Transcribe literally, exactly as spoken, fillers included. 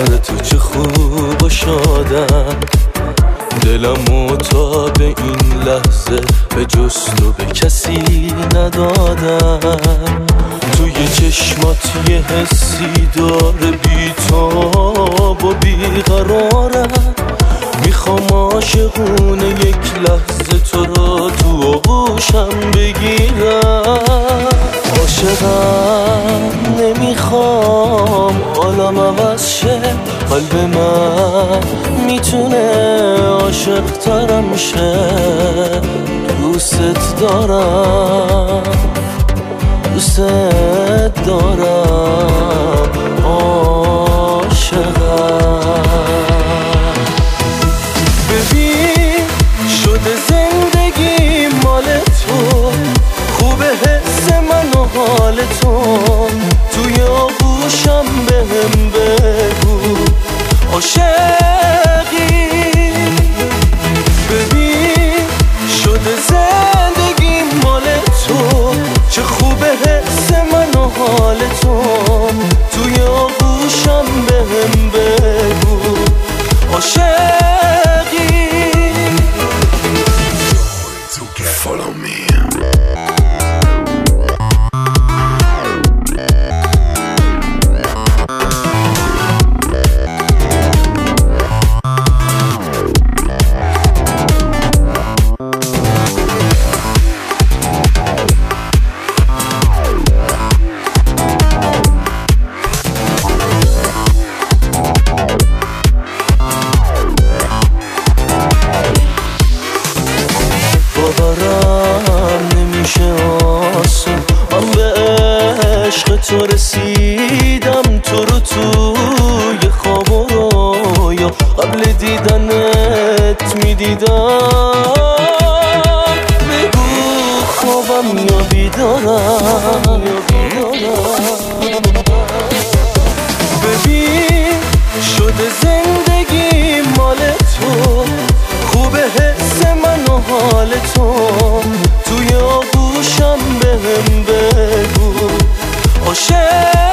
سر تو چه خوب و شادم، دلمو تا به این لحظه به جز تو به کسی ندادم. توی چشمات یه حسی داره بی تاب و بیقرارم، میخوام عاشقونه یک لحظه تو را تو آغوشم بگیرم. عاشقم نمیخوام عالم عوض شه، قلب من میتونه عاشق ترم شه. دوست دارم دوست دارم عاشقم. ببین شده زندگی مال تو، خوبه حس من و حال تو، توی آغوشم بهم بگو عاشقی. ببین شده زندگی مال تو، چه خوبه حس من و حال تو، توی آغوشم بهم بگو عاشقی. Follow me. باورم نمیشه آسون، من به عشق تو رسیدم، تو رو توی خواب و رویا قبل دیدنت میدیدم. بگو خوابم یا بیدارم. ببین شده زندگی مال تو، خوبه حس من و حال تو، توی آغوشم بهم بگو عاشق.